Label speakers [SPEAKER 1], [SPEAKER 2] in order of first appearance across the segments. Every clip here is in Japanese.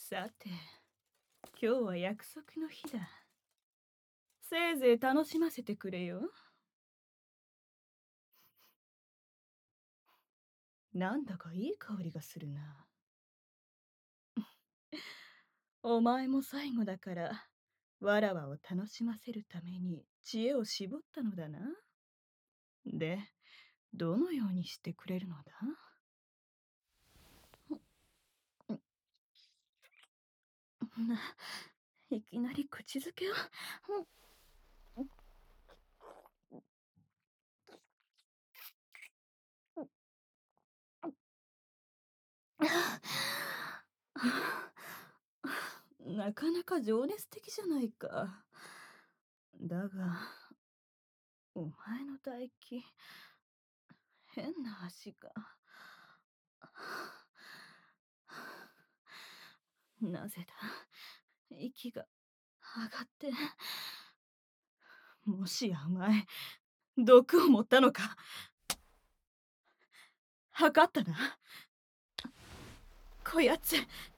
[SPEAKER 1] さて、今日は約束の日だ。せいぜい楽しませてくれよ。なんだかいい香りがするな。お前も最後だから、わらわを楽しませるために知恵を絞ったのだな。で、どのようにしてくれるのだ？いきなり口づけを。なかなか情熱的じゃないか。だが、お前の唾液、変な足が。なぜだ、息が上がって。もしやお前、毒を持ったのか。測ったな、こやつ。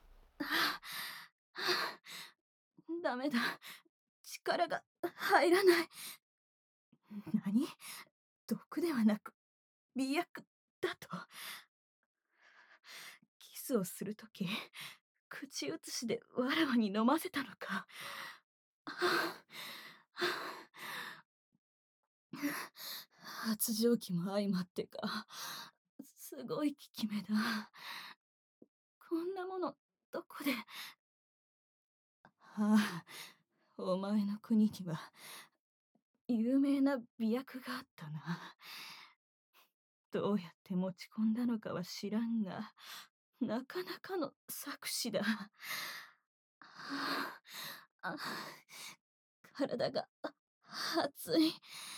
[SPEAKER 1] ダメだ、力が入らない。何？毒ではなく媚薬だと？キスをするとき、口移しでわらわに飲ませたのか。発情期も相まってか、すごい効き目だ。こんなものどこで。ああ、お前の国には有名な媚薬があったな。どうやって持ち込んだのかは知らんが、なかなかの策士だ。あ、体が熱い。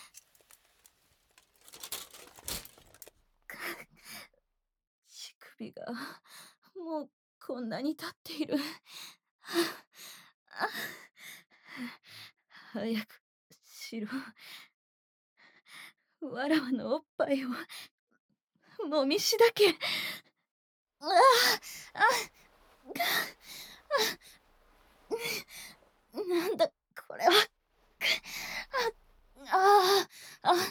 [SPEAKER 1] 乳首がもうこんなに立っている。早くしろ。わらわのおっぱいをもみしだけ。ああ、なんだこれは。ああ、あ、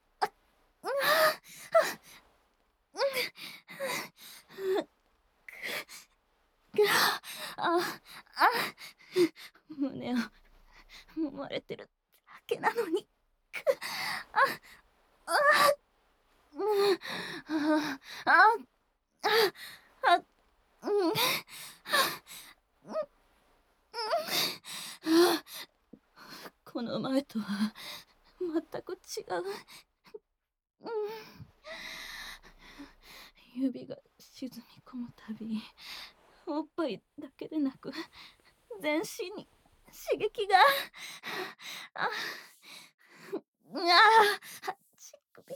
[SPEAKER 1] あ、胸を揉まれてるだけなのに。あ、あ、あ、うん、この前とは全く違う。指が沈み込むたび、おっぱいだけでなく全身に刺激が。あ、乳首。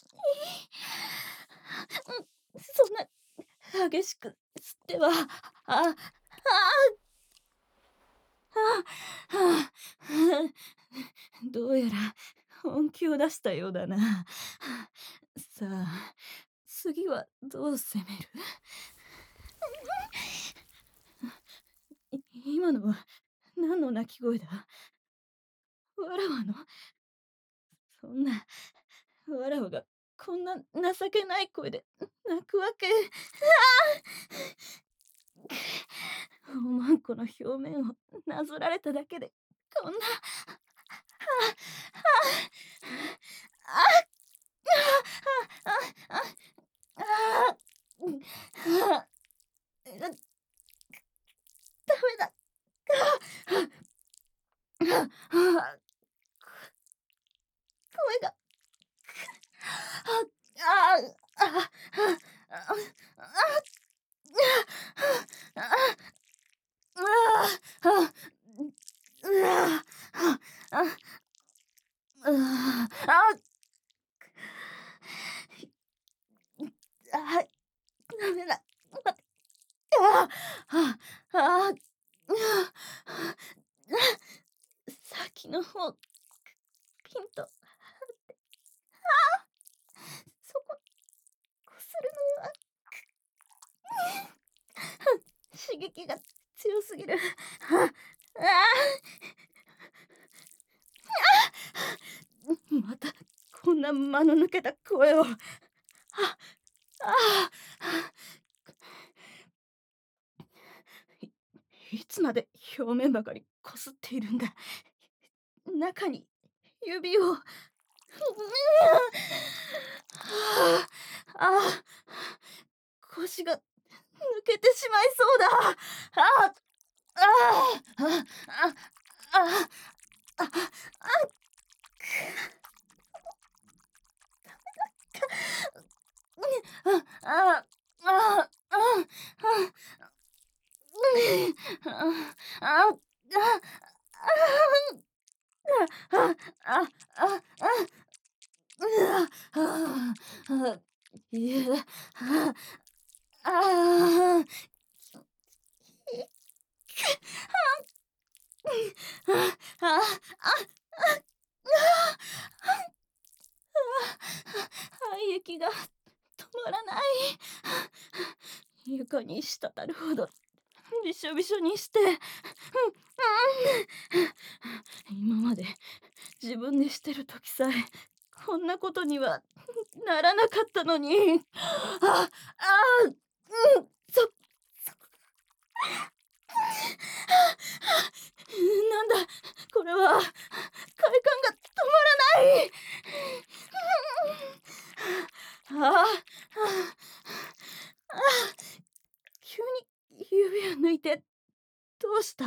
[SPEAKER 1] そんな激しく吸っては。あ、どうやら本気を出したようだな。さあ、次はどう攻める？今のは何の鳴き声だ？わらわの？そんな、わらわがこんな情けない声で泣くわけ。おまんこの表面をなぞられただけでこんな。ダメだ。声が。ダメだ。ああああ先の方、ピンと、そこ、こするのは、刺激が強すぎる。あ、あまた、こんな間の抜けた声を。あ、ああ、いつまで表面ばかりこすっているんだ。中に指を。ああ、あ腰が抜けてしまいそうだ。ああ、ああ、ああ、ああ、あ排液が止まらない。床に滴るほどびしょびしょにして、今まで自分でしてる時さえこんなことにはならなかったのに。あ、ああ、なんだ、これは快感が止まらない。ああ、急に指を抜いてどうした？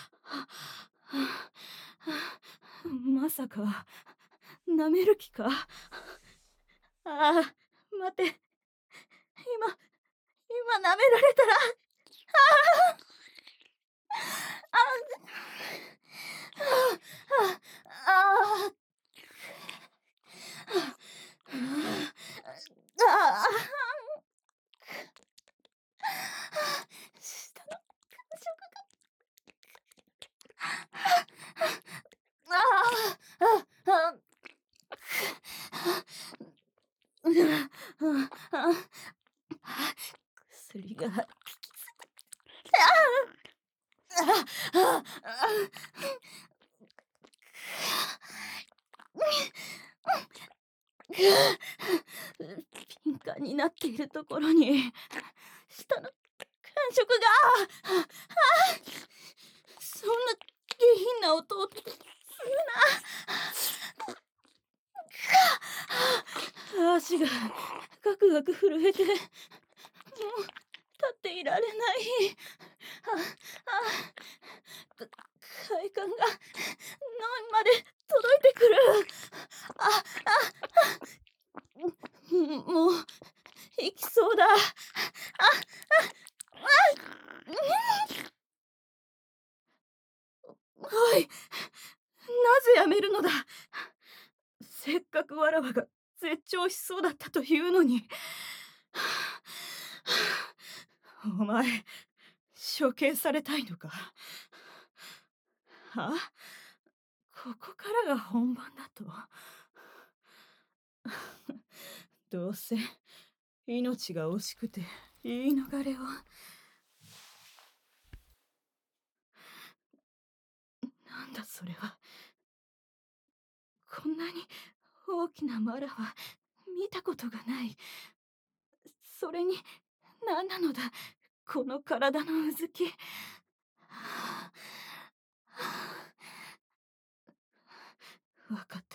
[SPEAKER 1] まさか舐める気か？ああ、待て、今舐められたら、ああ、ああ、舌の感触が、薬が効きす敏感になっているところに舌の感触が、そんな下品な音をするな。足がガクガク震えて、もう立っていられない。か快感が脳まで届いてくる。もう行きそうだ。おい、なぜやめるのだ。せっかくわらわが絶頂しそうだったというのに。お前、処刑されたいのか？は？ここからが本番だと？どうせ命が惜しくて言い逃れを。なんだそれは。こんなに大きなマラは見たことがない。それに何なのだ、この体のうずき。わかった。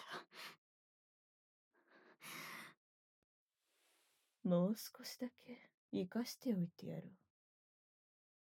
[SPEAKER 1] もう少しだけ生かしておいてやろう。